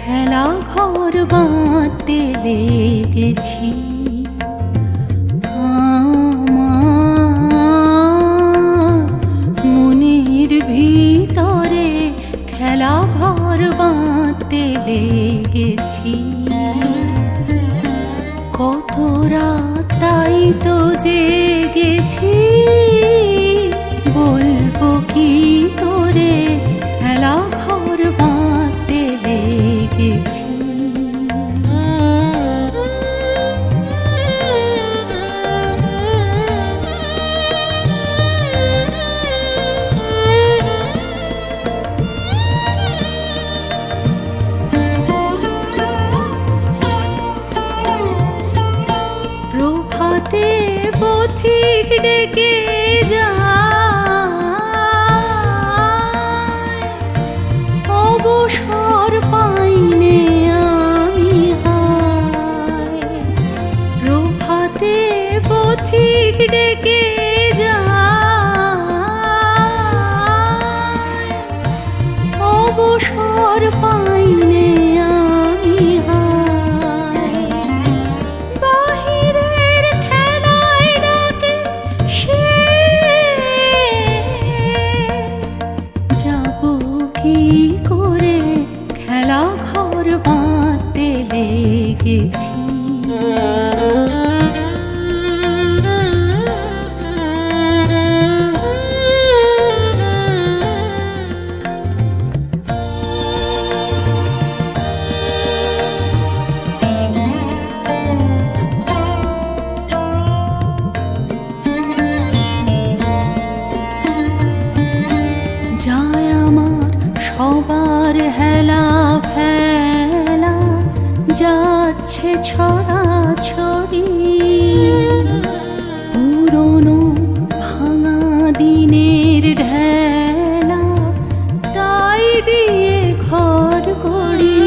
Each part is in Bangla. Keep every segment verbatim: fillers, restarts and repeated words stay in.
খেলা ঘর বাঁধতে লেগেছি। আমার মনের ভিতরে খেলা ঘর বাঁধতে লেগেছি। কত রাত তাই তো জেগেছি, বলবো কি তোরে খেলা ঘর বাঁধতে লেগেছি। প্রভাতে পথিক ডেকে যায়, অবসর পাইনে আমি হায়। প্রভাতে পথিক ডেকে যায়, অবসর পাইনে আমি হায়। বাহিরের খেলায় ডাকে সে, যাব কি করে খেলা ঘর বাঁধতে লেগেছি। যায় আমার সবার হেলা ফেলা, যাচ্ছে ছড়া ছড়ি। পুরনো ভাঙা দিনের ঢেলা, তাই দিয়ে ঘর করি।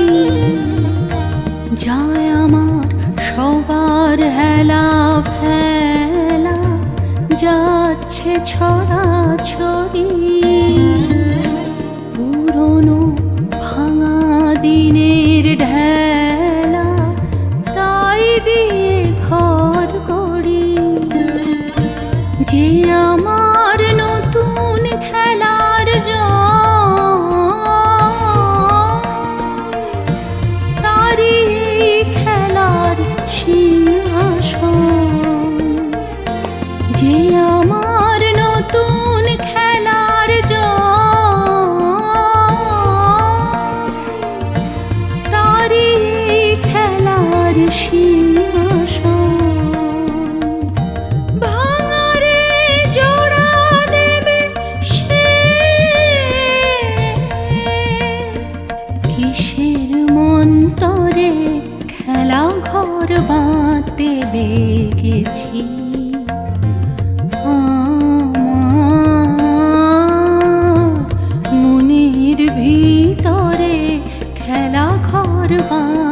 যায় আমার সবার হেলা ফেলা, যাচ্ছে ছড়া ছড়ি। পুরনো ভাঙা দিনের ঢেলা, তাই দিয়ে ঘর করি। যে আমার নতুন খেলার জন, তারই এই খেলার সিংহাসন। যে আমার নতুন খেলার জন, তারই এই খেলার সিংহাসন। ভাঙারে জোড়া দেবে সে, কিসের মন্তরে খেলা ঘর বাঁধতে লেগেছি। আমার মনের ভিতরে খেলা ঘর বাঁধতে